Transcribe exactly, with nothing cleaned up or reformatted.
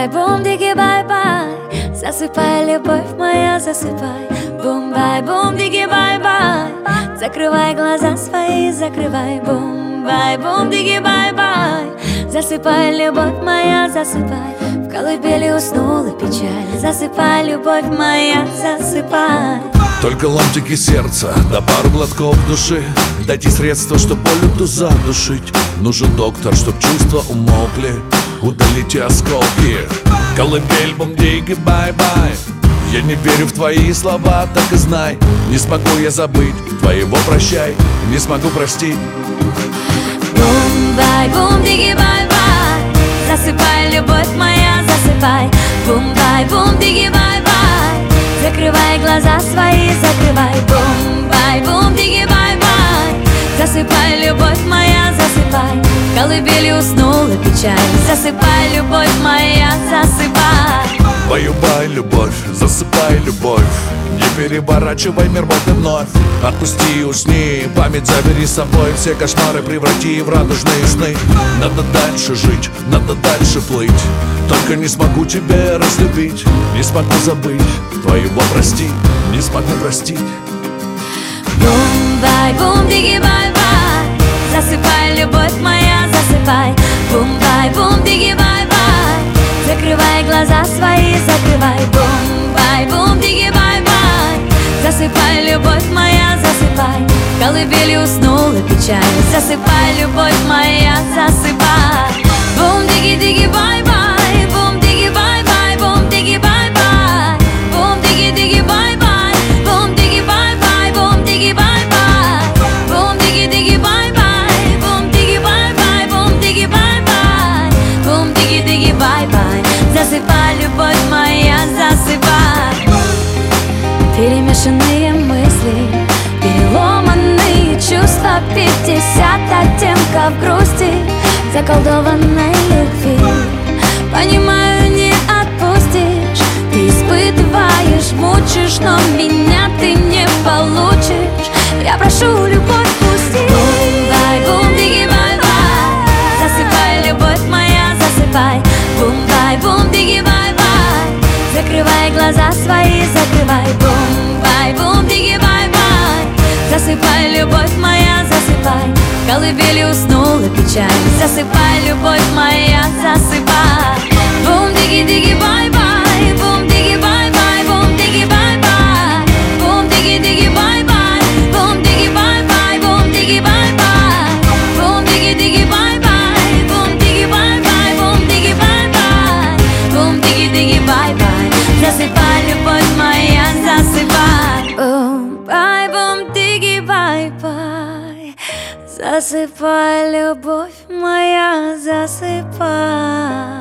Бум-бай, бум-диги, бай-бай. Засыпай, любовь моя, засыпай. Бум-бай, бум-диги, бай-бай. Закрывай глаза свои, закрывай. Бум-бай, бум-диги, бай-бай. Засыпай, любовь моя, засыпай. В колыбели уснула печаль. Засыпай, любовь моя, засыпай. Только ломтики сердца, да пару глотков души. Дайте средства, чтоб боль эту задушить. Нужен доктор, чтоб чувства умолкли. Удалите осколки. Колыбель, бум-диги, бай-бай. Я не верю в твои слова, так и знай. Не смогу я забыть твоего прощай. Не смогу простить. Бум-бай, бум-диги, бай-бай. Засыпай, любовь моя, засыпай. Бум-бай, бум-диги, бай-бай. Закрывай глаза свои, закрывай. Бум-бай, бум-диги, бай-бай. Засыпай, любовь моя, засыпай. В колыбели уснула печаль. Засыпай, любовь моя, засыпай. Баю-бай, любовь, засыпай, любовь. Не переворачивай мир вот и вновь. Отпусти, усни, память забери с собой. Все кошмары преврати в радужные сны. Надо дальше жить, надо дальше плыть. Только не смогу тебя разлюбить. Не смогу забыть твоего прости. Не смогу простить. Бум-бай, бум-диги, бай-бай. Засыпай, любовь моя, засыпай. Бум-бай, бум-диги, бай-бай. Закрывай глаза свои, закрывай. Бум-бай, бум-диги, бай-бай. Засыпай, любовь моя, засыпай. В колыбели уснула печаль. Засыпай, любовь моя, засыпай. Бум-диги-диги, бай-бай. Бум-диги, бай-бай. Бум-диги, бай-бай. Бум-диги-диги, бай-бай. Бум-диги, бай-бай. Бум-диги, бай-бай. Бум-диги-диги, бай-бай. Бум-диги, бай-бай. Бум-диги, бай-бай. Бум-диги-диги, бай-бай. Засыпай, любовь моя, засыпай. Перемешанные мысли, переломанные чувства, пятьдесят оттенков грусти, заколдованной любви. Понимаю, не отпустишь. Ты испытываешь, мучишь, но меня ты не получишь. Я прошу, любовь, пусти. Бум-бай, бум-диги, бай-бай. Засыпай, любовь моя, засыпай. Бум-бай, бум-диги, бай-бай. Закрывай глаза свои, закрывай. Бум-бай, бум-диги, бай-бай. Засыпай, любовь моя, засыпай. В колыбели уснула печаль. Засыпай, любовь моя, засыпай. Бум-диги-диги, бай-бай. Бум-диги, бай-бай. Бум-диги, бай-бай. Бум-диги-диги, бай-бай. Бум-диги, бай-бай. Бум-диги, бай-бай. Бум-диги-диги, бай-бай. Бум-диги, бай-бай. Бум-диги, бай-бай. Бум-диги-диги, бай-бай. Засыпай, любовь моя, засыпай. Бум-бай, бум-диги, бай-бай. Засыпай, любовь моя, засыпай.